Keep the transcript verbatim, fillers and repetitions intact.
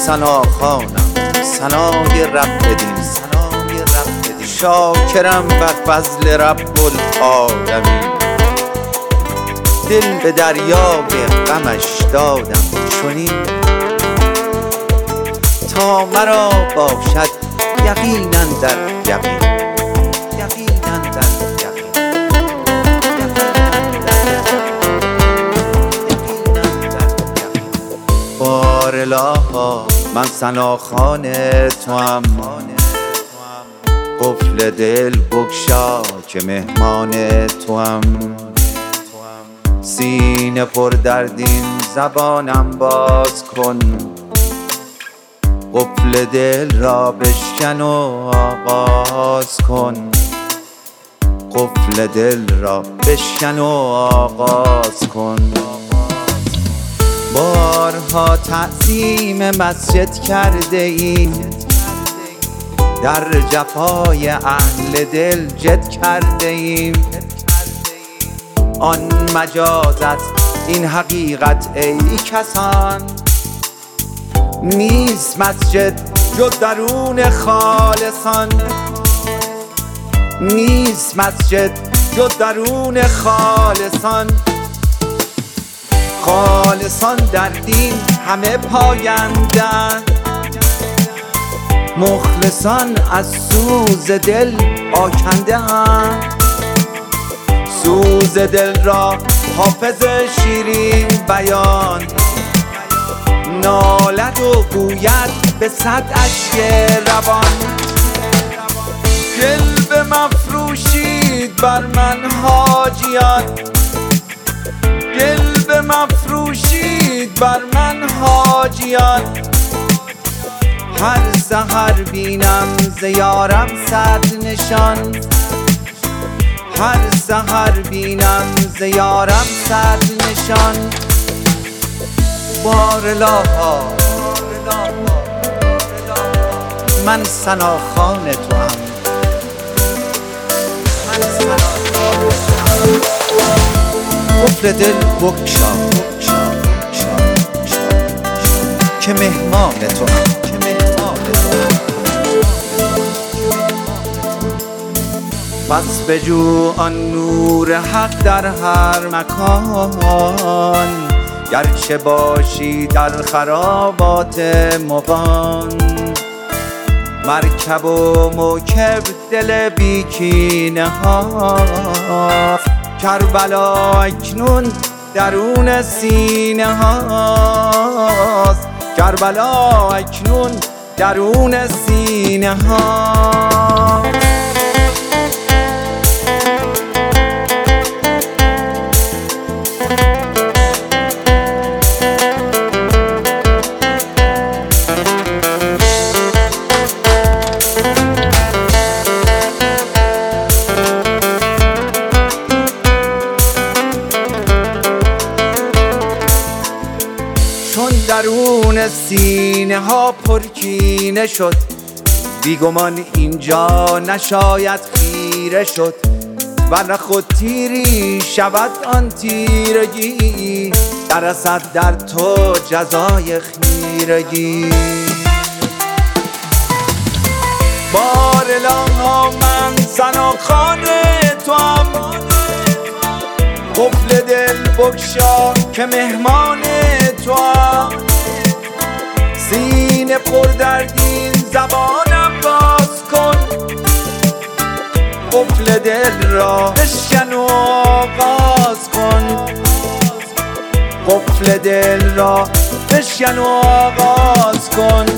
ثناخوانم ثنای رب دین، ثنای رب دین، شاکرم بر فضل رب العالمین. دل به دریای غمش دادم چنین تا مرا باشد یقین اندر یقین، یقین اندر یقین، یقین اندر یقین. بارالها من ثناخوان توام، قفل دل بگشا که مهمان توام. سینه پر دردین زبانم باز کن، قفل دل را بشکن و آغاز کن، قفل دل را بشکن و آغاز کن. بارها تعظیم مسجد کرده ایم، در جفای اهل دل جد کرده ایم. آن مجازت این حقیقت ای کسان، نیست مسجد جز درون خالصان، نیست مسجد جز درون خالصان. خالصان در دین همه پایندند، مخلصان از سوز دل آکنده اند. سوز دل را حافظ شیرین بیان نالد و گوید به صد اشک روان. جلوه مفروشید بر من حاجیان، جلوه مفروشید بر من حاجیان. هر سحر بینم ز یارم صد نشان، هر سحر بینم ز یارم صد نشان. بارالها من ثناخوان توام، من ثناخوان توام. قفل دل بگشا که مهمان توام، که مهمان توام. پس بجو آن نور حق در هر مکان، گرچه باشی در خرابات مغان. مرکب و موکب دل بیکینه ها، کربلا اکنون درون سینه هاست، کربلا اکنون درون سینه هاست. درون سینه ها پرکینه شد، بیگمان اینجا نشاید خیره شد. ورنه خود تیری شود آن تیرگی، دررسد در تو جزای خیرگی. بارالها من ثناخوان توام، قفل دل بگشا که مهمان توام. سینه پر دردین زبانم باز کن، قفل دل را بشکن و آغاز کن، قفل دل را بشکن و آغاز کن.